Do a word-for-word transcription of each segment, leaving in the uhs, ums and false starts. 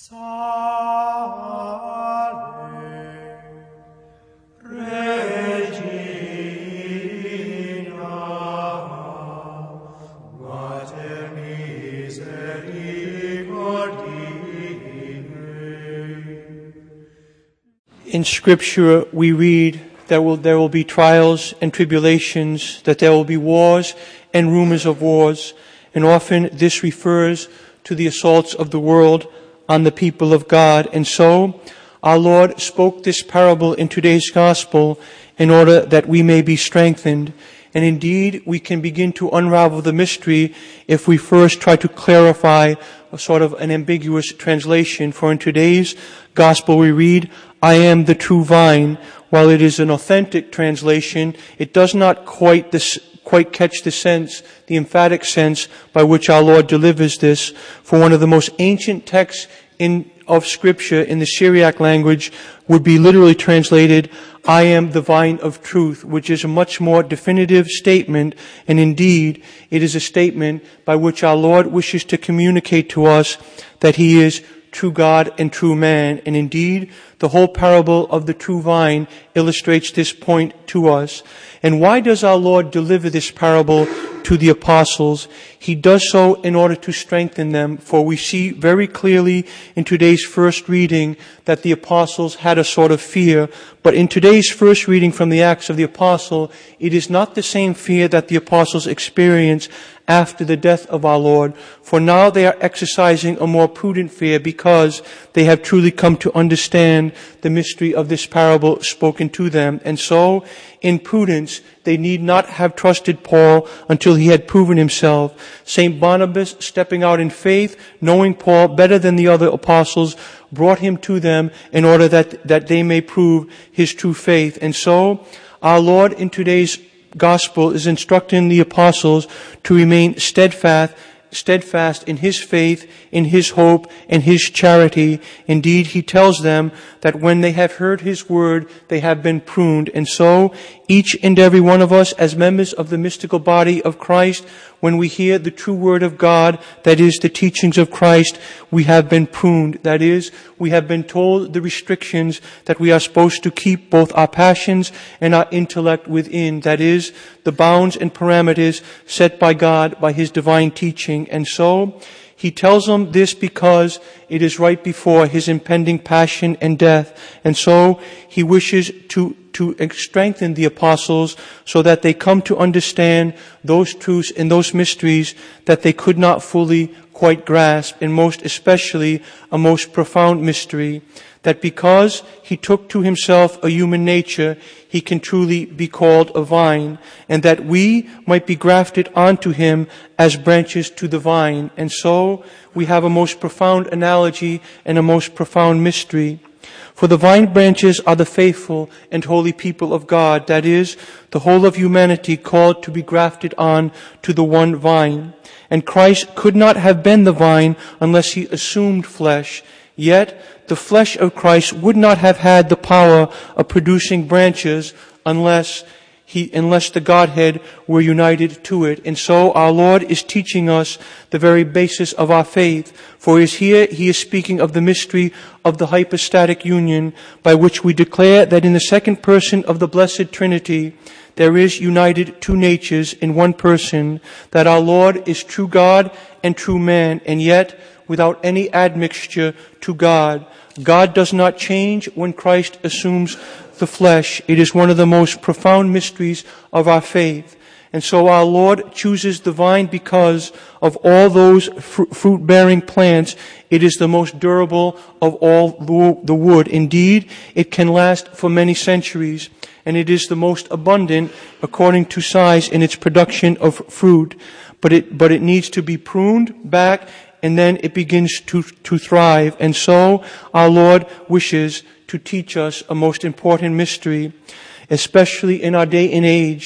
In Scripture, we read that will, there will be trials and tribulations, that there will be wars and rumors of wars, and often this refers to the assaults of the world on the people of God. And so, our Lord spoke this parable in today's gospel in order that we may be strengthened. And indeed, we can begin to unravel the mystery if we first try to clarify a sort of an ambiguous translation. For in today's gospel we read, I am the true vine. While it is an authentic translation, it does not quite this, quite catch the sense, the emphatic sense by which our Lord delivers this. For one of the most ancient texts in of Scripture in the Syriac language would be literally translated, I am the vine of truth, which is a much more definitive statement, and indeed, it is a statement by which our Lord wishes to communicate to us that He is true God and true man. And indeed, the whole parable of the true vine illustrates this point to us. And why does our Lord deliver this parable to the apostles? He does so in order to strengthen them, for we see very clearly in today's first reading that the apostles had a sort of fear. But in today's first reading from the Acts of the Apostle, it is not the same fear that the apostles experienced after the death of our Lord. For now they are exercising a more prudent fear because they have truly come to understand the mystery of this parable spoken to them. And so, in prudence, they need not have trusted Paul until he had proven himself. Saint Barnabas, stepping out in faith, knowing Paul better than the other apostles, brought him to them in order that, that they may prove his true faith. And so, our Lord in today's gospel is instructing the apostles to remain steadfast, steadfast in His faith, in His hope, and His charity. Indeed, He tells them that when they have heard His word, they have been pruned. And so, each and every one of us, as members of the mystical body of Christ, when we hear the true word of God, that is, the teachings of Christ, we have been pruned. That is, we have been told the restrictions that we are supposed to keep both our passions and our intellect within. That is, the bounds and parameters set by God, by His divine teaching. And so, He tells them this because it is right before His impending passion and death. And so, He wishes to to strengthen the apostles so that they come to understand those truths and those mysteries that they could not fully quite grasp, and most especially a most profound mystery, that because He took to Himself a human nature, He can truly be called a vine, and that we might be grafted onto Him as branches to the vine. And so we have a most profound analogy and a most profound mystery. For the vine branches are the faithful and holy people of God, that is, the whole of humanity called to be grafted on to the one vine. And Christ could not have been the vine unless He assumed flesh. Yet, the flesh of Christ would not have had the power of producing branches unless He, unless the Godhead were united to it. And so our Lord is teaching us the very basis of our faith. For is here He is speaking of the mystery of the hypostatic union, by which we declare that in the second person of the Blessed Trinity, there is united two natures in one person, that our Lord is true God and true man, and yet without any admixture to God. God does not change when Christ assumes the flesh. It is one of the most profound mysteries of our faith. And so our Lord chooses the vine because of all those fr- fruit-bearing plants. It is the most durable of all the wood. Indeed, it can last for many centuries, and it is the most abundant according to size in its production of fruit. But it, but it needs to be pruned back, and then it begins to, to thrive. And so our Lord wishes to teach us a most important mystery, especially in our day and age,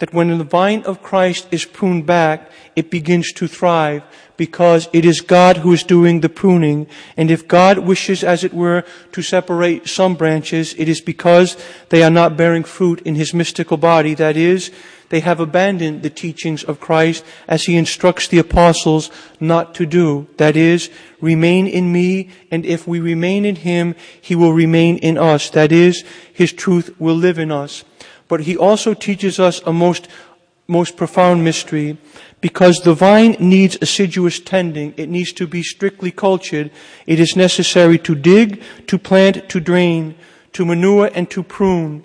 that when the vine of Christ is pruned back, it begins to thrive, because it is God who is doing the pruning. And if God wishes, as it were, to separate some branches, it is because they are not bearing fruit in His mystical body. That is, they have abandoned the teachings of Christ as He instructs the apostles not to do. That is, remain in me, and if we remain in Him, He will remain in us. That is, His truth will live in us. But He also teaches us a most, most profound mystery. Because the vine needs assiduous tending, it needs to be strictly cultured. It is necessary to dig, to plant, to drain, to manure, and to prune.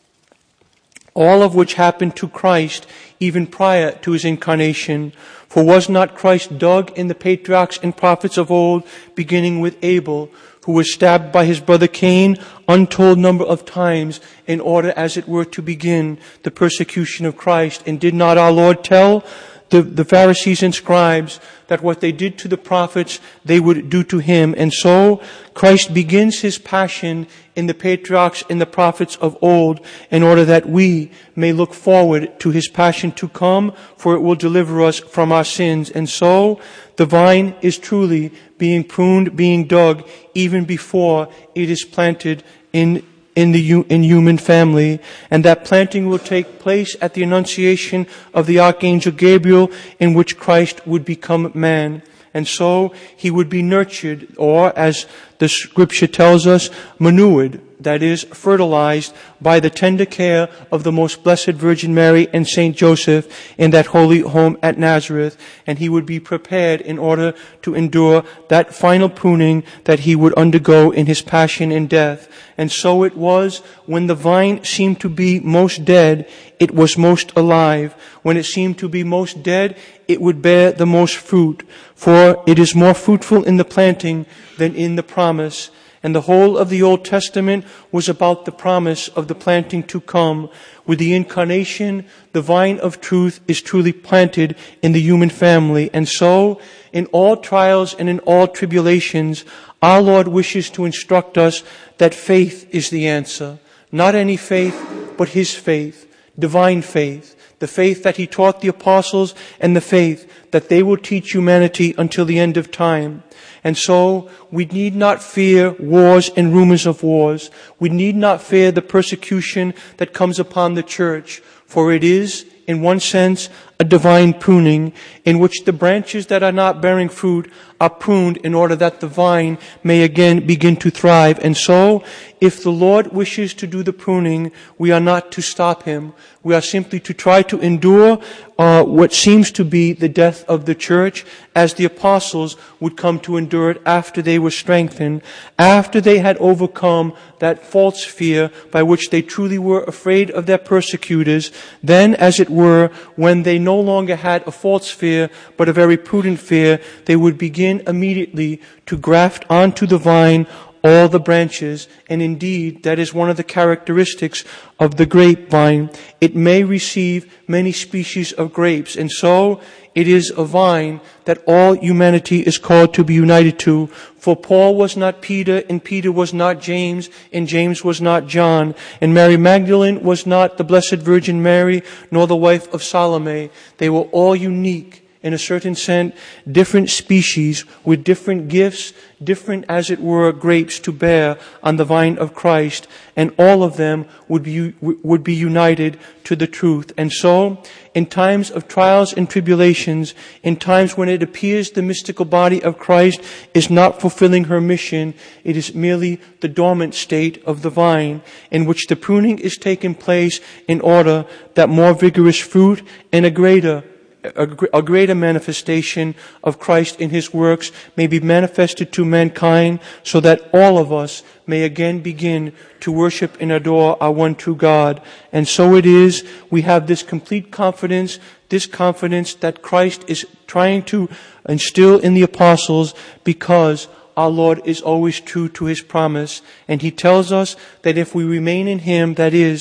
All of which happened to Christ even prior to His incarnation. For was not Christ dug in the patriarchs and prophets of old, beginning with Abel, who was stabbed by his brother Cain untold number of times in order, as it were, to begin the persecution of Christ? And did not our Lord tell the, the Pharisees and scribes that what they did to the prophets, they would do to Him? And so Christ begins His passion in the patriarchs and the prophets of old, in order that we may look forward to His passion to come, for it will deliver us from our sins. And so the vine is truly being pruned, being dug, even before it is planted in in the in human family. And that planting will take place at the annunciation of the Archangel Gabriel, in which Christ would become man. And so He would be nurtured, or as the Scripture tells us, manured, that is, fertilized by the tender care of the most blessed Virgin Mary and Saint Joseph in that holy home at Nazareth. And He would be prepared in order to endure that final pruning that He would undergo in His passion and death. And so it was, when the vine seemed to be most dead, it was most alive. When it seemed to be most dead, it would bear the most fruit. For it is more fruitful in the planting than in the promise. And the whole of the Old Testament was about the promise of the planting to come. With the incarnation, the vine of truth is truly planted in the human family. And so, in all trials and in all tribulations, our Lord wishes to instruct us that faith is the answer. Not any faith, but His faith, divine faith. The faith that He taught the apostles, and the faith that they will teach humanity until the end of time. And so we need not fear wars and rumors of wars. We need not fear the persecution that comes upon the church, for it is, in one sense, a divine pruning, in which the branches that are not bearing fruit are pruned in order that the vine may again begin to thrive. And so, if the Lord wishes to do the pruning, we are not to stop Him. We are simply to try to endure uh, what seems to be the death of the church, as the apostles would come to endure it after they were strengthened, after they had overcome that false fear by which they truly were afraid of their persecutors. Then, as it were, when they no longer had a false fear, but a very prudent fear, they would begin immediately to graft onto the vine all the branches. And indeed, that is one of the characteristics of the grapevine. It may receive many species of grapes, and so it is a vine that all humanity is called to be united to. For Paul was not Peter, and Peter was not James, and James was not John, and Mary Magdalene was not the Blessed Virgin Mary, nor the wife of Salome. They were all unique, in a certain sense, different species with different gifts, different, as it were, grapes to bear on the vine of Christ, and all of them would be, would be united to the truth. And so, in times of trials and tribulations, in times when it appears the mystical body of Christ is not fulfilling her mission, it is merely the dormant state of the vine, in which the pruning is taking place in order that more vigorous fruit and a greater A, a greater manifestation of Christ in His works may be manifested to mankind, so that all of us may again begin to worship and adore our one true God. And so it is, we have this complete confidence, this confidence that Christ is trying to instill in the apostles, because our Lord is always true to His promise. And He tells us that if we remain in Him, that is,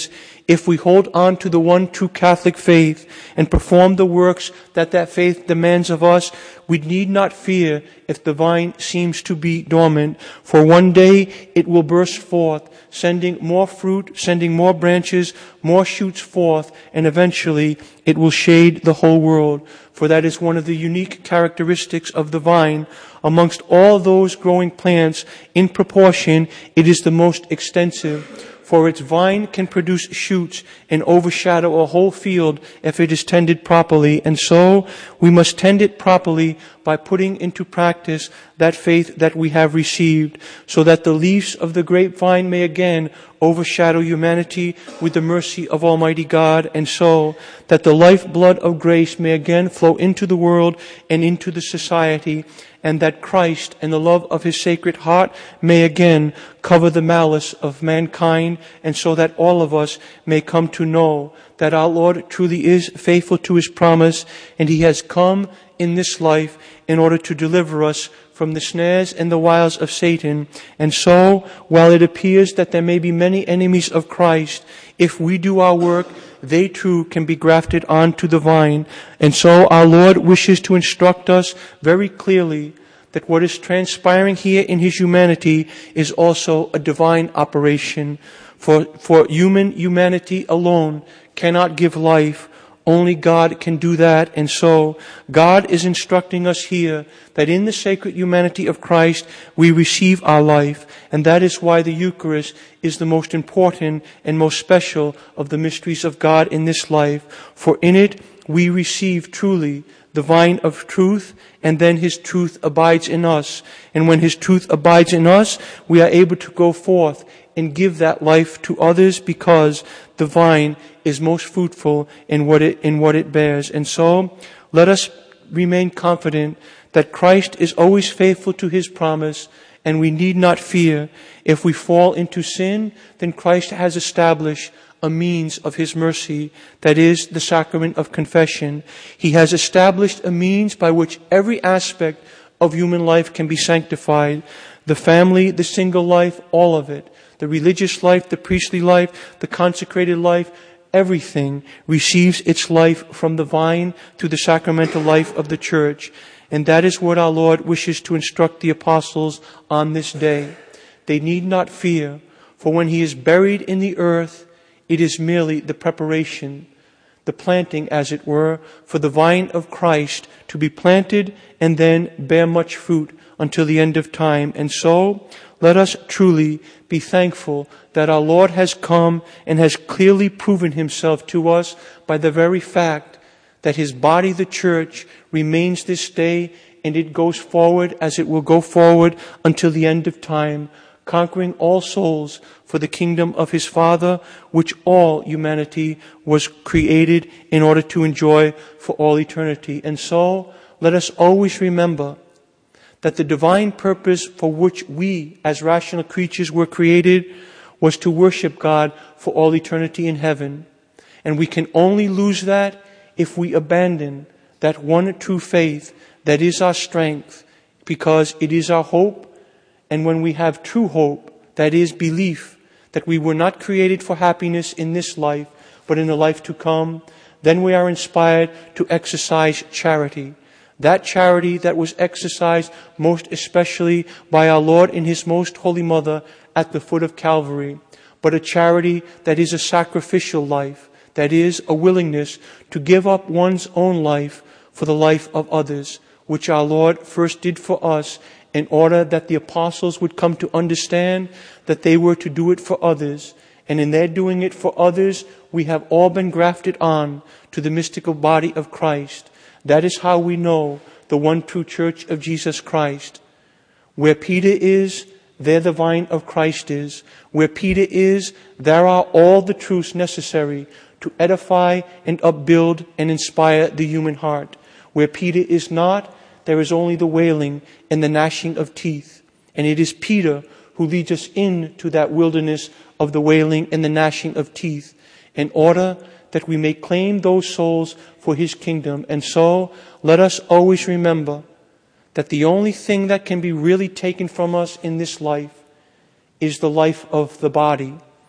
If we hold on to the one true Catholic faith and perform the works that that faith demands of us, we need not fear if the vine seems to be dormant, for one day it will burst forth, sending more fruit, sending more branches, more shoots forth, and eventually it will shade the whole world. For that is one of the unique characteristics of the vine. Amongst all those growing plants, in proportion, it is the most extensive. For its vine can produce shoots and overshadow a whole field if it is tended properly. And so we must tend it properly by putting into practice that faith that we have received, so that the leaves of the grapevine may again overshadow humanity with the mercy of Almighty God, and so that the lifeblood of grace may again flow into the world and into the society, and that Christ and the love of His Sacred Heart may again cover the malice of mankind, and so that all of us may come to know that our Lord truly is faithful to His promise, and He has come in this life in order to deliver us from the snares and the wiles of Satan. And so, while it appears that there may be many enemies of Christ, if we do our work, they too can be grafted onto the vine. And so our Lord wishes to instruct us very clearly that what is transpiring here in His humanity is also a divine operation. For, for human humanity alone cannot give life. Only God can do that. And so God is instructing us here that in the sacred humanity of Christ we receive our life. And that is why the Eucharist is the most important and most special of the mysteries of God in this life. For in it we receive truly the vine of truth, and then His truth abides in us. And when His truth abides in us, we are able to go forth and give that life to others, because the vine is most fruitful in what it, in what it bears. And so, let us remain confident that Christ is always faithful to His promise, and we need not fear. If we fall into sin, then Christ has established a means of His mercy, that is the sacrament of confession. He has established a means by which every aspect of human life can be sanctified. The family, the single life, all of it. The religious life, the priestly life, the consecrated life, everything receives its life from the vine through the sacramental life of the church. And that is what our Lord wishes to instruct the apostles on this day. They need not fear, for when He is buried in the earth, it is merely the preparation, the planting, as it were, for the vine of Christ to be planted and then bear much fruit until the end of time. And so, let us truly be thankful that our Lord has come and has clearly proven Himself to us by the very fact that His body, the church, remains this day, and it goes forward as it will go forward until the end of time, conquering all souls for the kingdom of His Father, which all humanity was created in order to enjoy for all eternity. And so, let us always remember that the divine purpose for which we, as rational creatures, were created was to worship God for all eternity in heaven. And we can only lose that if we abandon that one true faith that is our strength, because it is our hope. And when we have true hope, that is belief that we were not created for happiness in this life, but in the life to come, then we are inspired to exercise charity. That charity that was exercised most especially by our Lord in His most holy mother at the foot of Calvary, but a charity that is a sacrificial life, that is a willingness to give up one's own life for the life of others, which our Lord first did for us in order that the apostles would come to understand that they were to do it for others. And in their doing it for others, we have all been grafted on to the mystical body of Christ. That is how we know the one true church of Jesus Christ. Where Peter is, there the vine of Christ is. Where Peter is, there are all the truths necessary to edify and upbuild and inspire the human heart. Where Peter is not, there is only the wailing and the gnashing of teeth. And it is Peter who leads us into that wilderness of the wailing and the gnashing of teeth, in order that we may claim those souls for His kingdom. And so, let us always remember that the only thing that can be really taken from us in this life is the life of the body.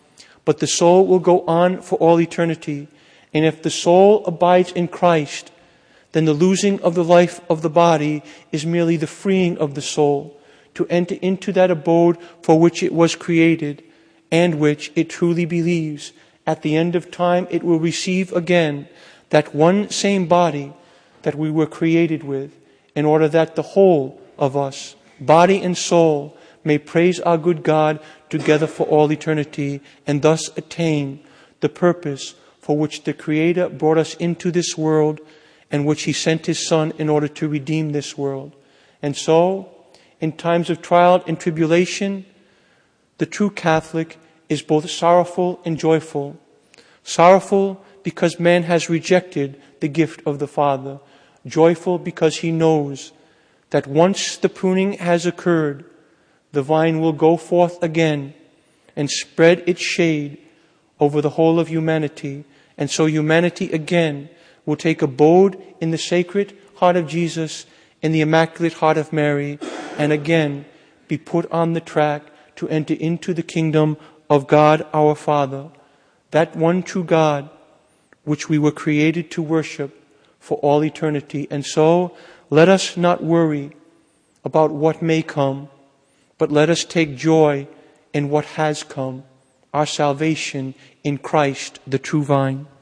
but the soul will go on for all eternity. And if the soul abides in Christ, then the losing of the life of the body is merely the freeing of the soul to enter into that abode for which it was created, and which it truly believes at the end of time it will receive again that one same body that we were created with, in order that the whole of us, body and soul, may praise our good God together for all eternity, and thus attain the purpose for which the Creator brought us into this world, and which He sent His Son in order to redeem this world. And so, in times of trial and tribulation, the true Catholic is both sorrowful and joyful. Sorrowful because man has rejected the gift of the Father. Joyful because he knows that once the pruning has occurred, the vine will go forth again and spread its shade over the whole of humanity. And so humanity again will take abode in the sacred heart of Jesus, in the Immaculate Heart of Mary, and again be put on the track to enter into the kingdom of God our Father, that one true God which we were created to worship for all eternity. And so let us not worry about what may come, but let us take joy in what has come, our salvation in Christ, the true vine.